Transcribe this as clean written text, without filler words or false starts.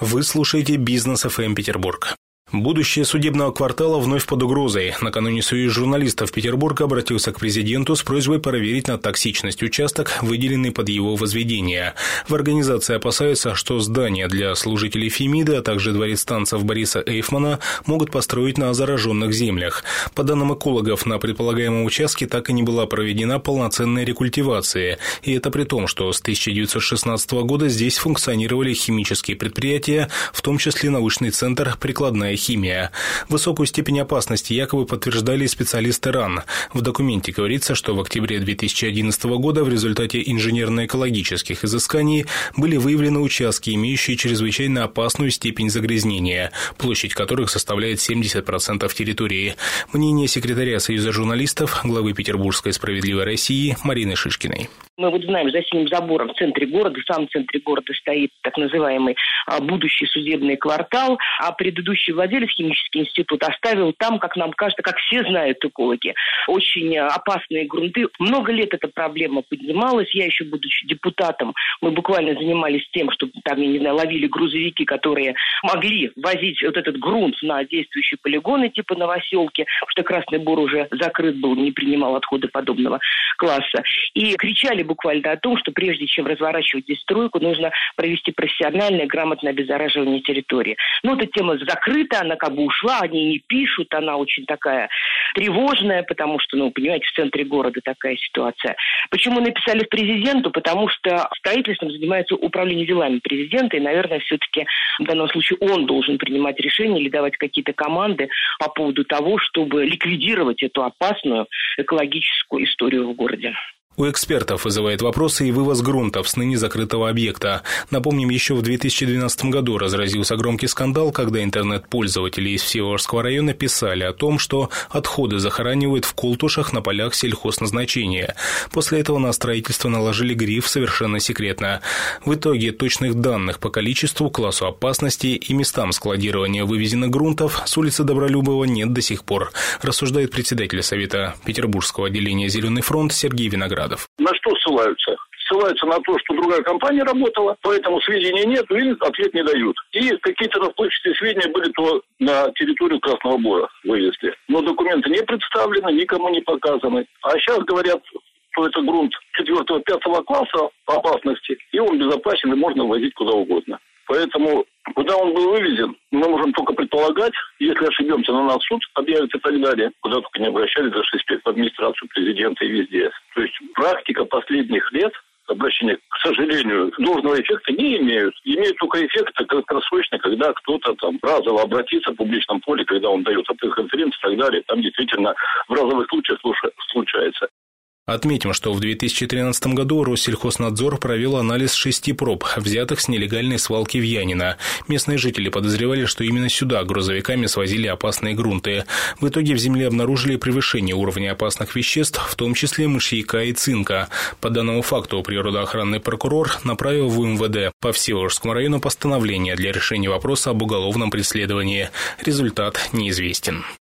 Вы слушаете «Бизнес ФМ Петербург». Будущее судебного квартала вновь под угрозой. Накануне союз журналистов Петербурга обратился к президенту с просьбой проверить на токсичность участок, выделенный под его возведение. В организации опасаются, что здания для служителей Фемиды, а также дворец танцев Бориса Эйфмана могут построить на зараженных землях. По данным экологов, на предполагаемом участке так и не была проведена полноценная рекультивация. И это при том, что с 1916 года здесь функционировали химические предприятия, в том числе научный центр «Прикладная химия». Высокую степень опасности якобы подтверждали специалисты РАН. В документе говорится, что в октябре 2011 года в результате инженерно-экологических изысканий были выявлены участки, имеющие чрезвычайно опасную степень загрязнения, площадь которых составляет 70% территории. Мнение секретаря Союза журналистов, главы Петербургской «Справедливой России» Марины Шишкиной. Мы знаем, за синим забором в центре города, в самом центре города стоит так называемый будущий судебный квартал, а предыдущий владелец, химический институт, оставил там, как нам кажется, как все знают экологи, очень опасные грунты. Много лет эта проблема поднималась. Я еще, будучи депутатом, мы буквально занимались тем, что там, ловили грузовики, которые могли возить вот этот грунт на действующие полигоны типа Новоселки, потому что Красный Бор уже закрыт был, не принимал отходы подобного класса. И кричали буквально о том, что прежде чем разворачивать здесь стройку, нужно провести профессиональное, грамотное обеззараживание территории. Эта тема закрыта, она как бы ушла, о ней не пишут, она очень такая тревожная, потому что, понимаете, в центре города такая ситуация. Почему написали президенту? Потому что строительством занимается управление делами президента, и, наверное, все-таки в данном случае он должен принимать решения или давать какие-то команды по поводу того, чтобы ликвидировать эту опасную экологическую историю в городе. У экспертов вызывает вопросы и вывоз грунтов с ныне закрытого объекта. Напомним, еще в 2012 году разразился громкий скандал, когда интернет-пользователи из Всеволожского района писали о том, что отходы захоранивают в колтушах на полях сельхозназначения. После этого на строительство наложили гриф «Совершенно секретно». В итоге точных данных по количеству, классу опасности и местам складирования вывезенных грунтов с улицы Добролюбова нет до сих пор, рассуждает председатель Совета Петербургского отделения «Зеленый фронт» Сергей Виноградов. На что ссылаются? Ссылаются на то, что другая компания работала, поэтому сведений нет, или ответ не дают. И какие-то расплывчатые сведения были, то на территорию Красного Бора вывезли. Но документы не представлены, никому не показаны. А сейчас говорят, что это грунт 4-5 класса опасности, и он безопасен, и можно возить куда угодно. Поэтому, куда он был вывезен, мы можем только предполагать. Если ошибемся, на нас суд объявит и так далее. Куда только не обращались, даже в администрацию президента и везде. То есть практика последних лет обращения, к сожалению, должного эффекта не имеют. Имеют только эффект краткосрочный, когда кто-то там разово обратится в публичном поле, когда он дает пресс-конференции и так далее. Там действительно в разовых случаях случается. Отметим, что в 2013 году Россельхознадзор провел анализ 6 проб, взятых с нелегальной свалки в Янино. Местные жители подозревали, что именно сюда грузовиками свозили опасные грунты. В итоге в земле обнаружили превышение уровня опасных веществ, в том числе мышьяка и цинка. По данному факту природоохранный прокурор направил в МВД по Всеволожскому району постановление для решения вопроса об уголовном преследовании. Результат неизвестен.